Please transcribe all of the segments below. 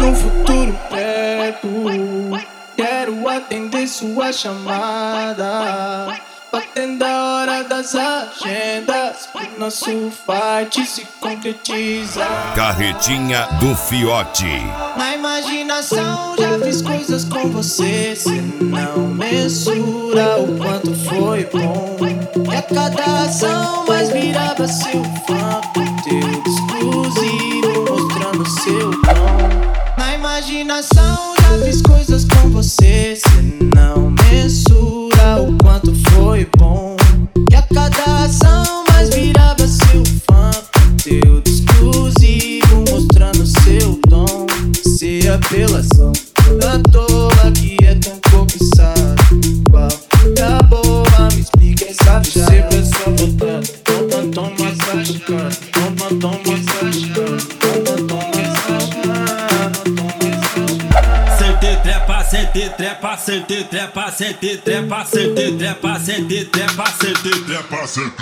no futuro perto. Quero atender sua chamada, batendo a hora das agendas, pro nosso fight se concretiza. Carretinha do Fiote. Na imaginação já fiz coisas com você, cê não mensura o quanto foi bom. E a cada ação mais virava seu fã, conteúdo exclusivo mostrando seu dom. Na imaginação já fiz coisas com você, cê não mensura o quanto foi bom. E a cada ação mais virava seu fã, conteúdo exclusivo mostrando seu dom. Se apelação toda toa que é tão cobiçado, qual a boa, me explica essa chave. Você pensa botando, toma massageando, toma massageando, toma sente trepa, sente trepa, sente trepa, sente trepa, sente trepa, sente trepa, sente trepa,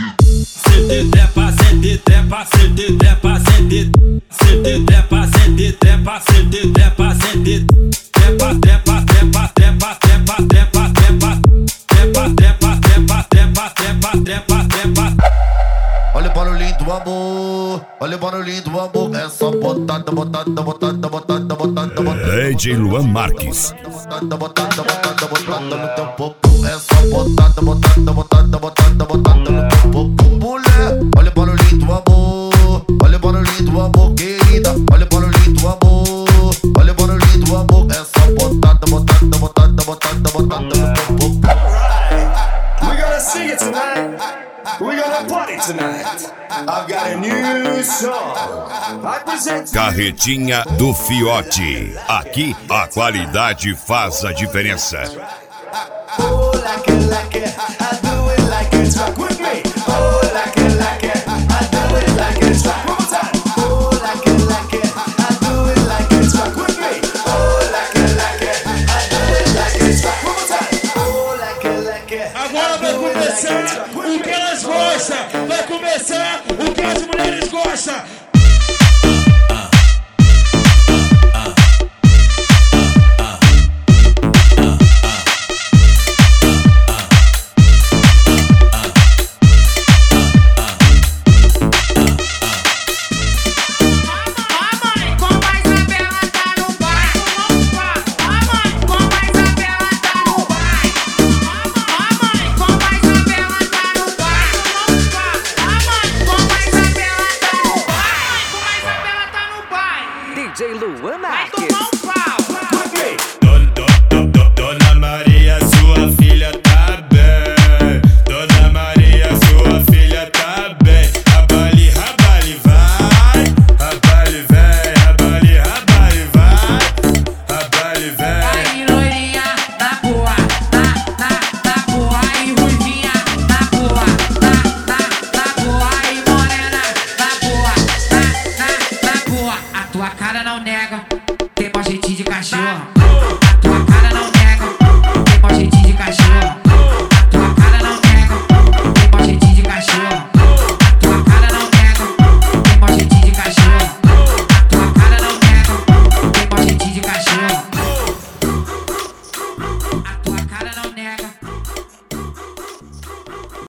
sente trepa, sente trepa, sente trepa, sente trepa, sente trepa, sente trepa, sente trepa, trepa, trepa, trepa, trepa, trepa, trepa, trepa, trepa, trepa, trepa, trepa, trepa, trepa. Olha o barulhinho do amor, olha o barulhinho do amor. É só botada, botada, botada, botada, botada, botada. DJ Luan Marques. Botada, botada, botada, botada no teu popô. É só botada, botada, botada, botada, botada no teu popô. Mulher, olha o barulhinho do amor, olha o barulhinho do amor, querida. Olha o barulhinho do amor, olha o barulhinho do amor. É só botada, botada, botada, botada, botada no teu popô. We're gonna sing it tonight. We're gonna party tonight. I've got a new song. I present Carretinha do Fiote. Aqui a qualidade faz a diferença. oh, like it, I do it like it's rock with me. Oh, like it, I do it like it's rock. One more time. Oh, like it, I do it like it's rock with me. Oh, like it, I do it like it's rock. One more time. Oh, like it. Agora vai começar o que elas gostam. Vai começar o que as mulheres gostam. DJ Luan Vai Marques. tomar um pau. With me.